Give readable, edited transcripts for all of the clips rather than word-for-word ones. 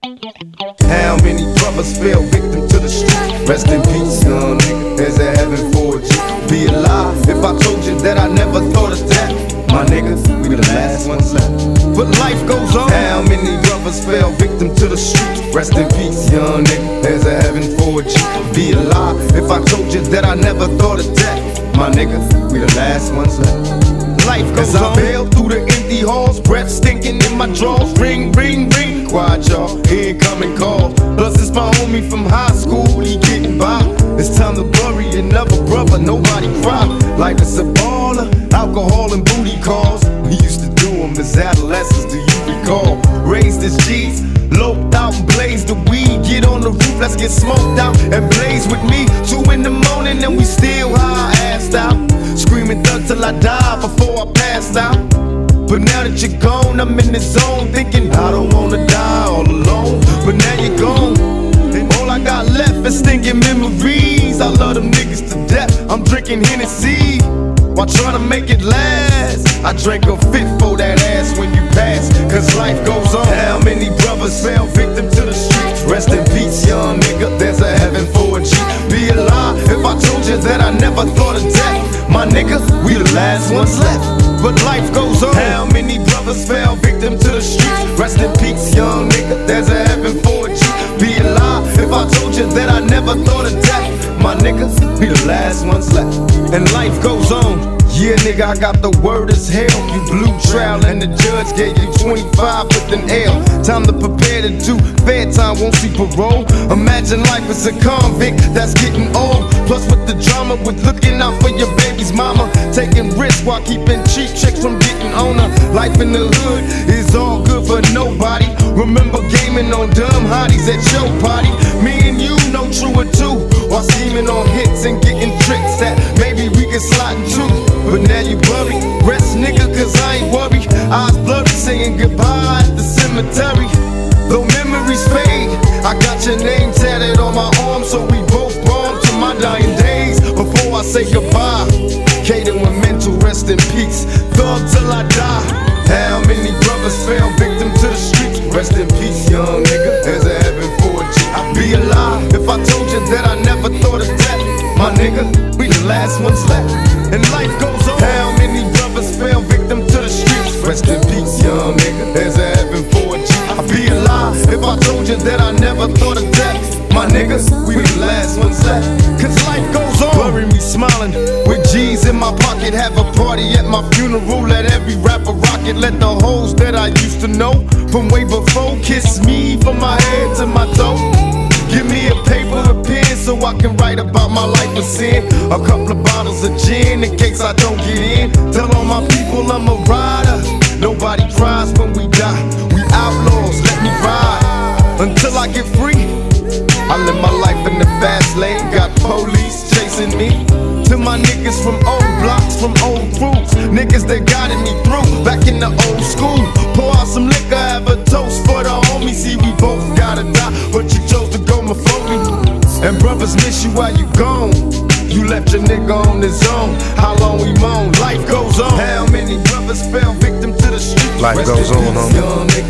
How many brothers fell victim to the street? Rest in peace, young nigga. There's a heaven for you. Be alive if I told you that I never thought of that. My niggas, we the last ones left. But life goes on. How many brothers fell victim to the streets? Rest in peace, young nigga. There's a heaven for you. Be alive if I told you that I never thought of death. My niggas, we the last ones left. Life goes on. As I bail through the empty halls, breath stinking in my drawers. Ring, ring, ring. Quiet, y'all. Incoming call. Plus it's my homie from high school. He getting by. It's time to bury another brother. Nobody cry. Life is a baller. Alcohol and booty calls. We used to do them as adolescents. Do you recall? Raised as G's. Loped out and blazed the weed. Get on the roof, let's get smoked out and blaze with me. 2 in the morning and we still high, assed out. Screaming thug till I die before I passed out. But now that you're gone, I'm in the zone thinking I don't wanna die all alone. But now you're gone, and all I got left is stinking memories. I love them niggas to death. I'm drinking Hennessy while trying to make it last. I drank a fifth for that ass when you pass, cause life goes on. How many brothers fell victim to the streets? Rest in peace, young nigga. There's a heaven for a G. Be alive if I told you that I never thought of death. My nigga, we the last ones left. But life goes on. How many brothers fell victim to the streets? Rest in peace, young nigga. There's a heaven for a G. Be alive if I told you that I never thought of death. My niggas, we the last ones left. And life goes on. Yeah, nigga, I got the word as hell. You blew trial and the judge gave you 25 with an L. Time to prepare to do fair time, won't see parole. Imagine life as a convict that's getting old. Plus with the drama, with looking out for your baby's mama. Taking risks while keeping cheap chicks from getting on her. Life in the hood is all good for nobody. Remember gaming on dumb hotties at your party. Me and you know true or two. While scheming on hits and getting tricks that maybe we can slide into. But now you worry, rest nigga, cause I ain't worried. Eyes blurry, saying goodbye at the cemetery. Though memories fade, I got your name tatted on my arm, so we both born to my dying days. Before I say goodbye, Kaden with mental rest in peace. Thug till I die. How many brothers fell victim to the streets? Rest in peace, young nigga. There's a heaven for a G. I'd be alive if I told you that I never thought of death. My nigga, we the last ones left. And life goes on. How many brothers fell victim to the streets? Rest in peace, young nigga. There's a heaven for a G. I'd be alive if I told you that I never thought of death. My niggas, we the last ones left. Cause life goes on. Bury me smiling with G's in my pocket. Have a party at my funeral. Let every rapper rock it. Let the hoes that I used to know from way before kiss me from my head to my toe. Give me a paper and pen so I can write about my life of sin. A couple of bottles of gin in case I don't get in. Tell all my people I'm a rider. Nobody cries when we die. We outlaws, let me ride until I get free. I live my life in the fast lane. Got police chasing me. To my niggas from old blocks, from old crews. Niggas that guided me through back in the old school. Pour out some liquor, have a toast for the homies. See, we both gotta die, but you chose to go before me. And brothers miss you while you gone. You left your nigga on his own. How long we moan? Life goes on. How many brothers fell victim to the streets? Life goes on, homie.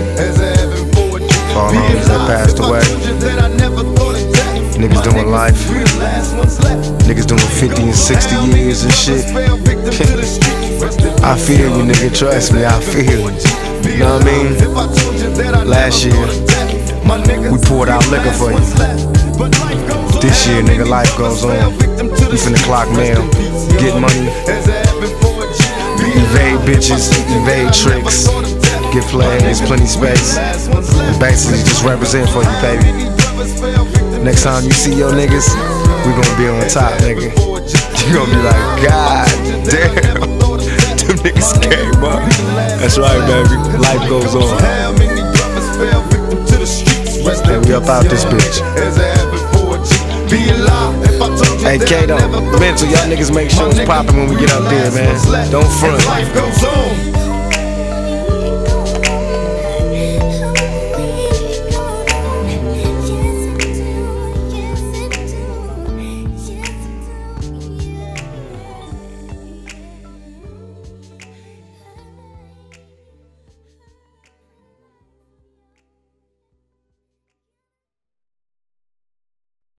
All homies that passed away. Niggas doing life. Niggas doing 50 and 60 years and shit. I feel you, nigga. Trust me, I feel you. You know what I mean? Last year, we poured out liquor for you. This year, nigga, life goes on. We finna clock mail, get money, evade bitches, evade tricks, get plays, plenty space, and basically just represent for you, baby. Next time you see your niggas, we gonna be on top, nigga. You gonna be like, God damn, them niggas came up. That's right, baby. Life goes on. And we up out this bitch. Hey, Kato, Mental, y'all niggas make sure it's poppin' when we get up there, man. Don't front.